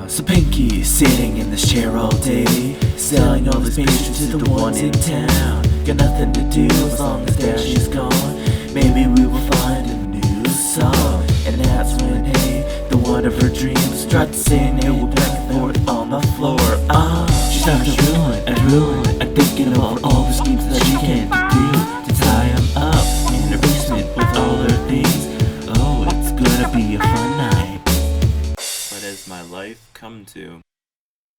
So Pinky sitting in this chair all day, selling all his pictures to the ones in town. Got nothing to do as long as there she's gone. Maybe we will find a new song. And that's when, hey, the one of her dreams starts saying, hey, we're back and forth on the floor. She starts drooling, and thinking about all the schemes that she can do to tie him up in her basement with all her things. Oh, it's gonna be a fun night. What has my life come to?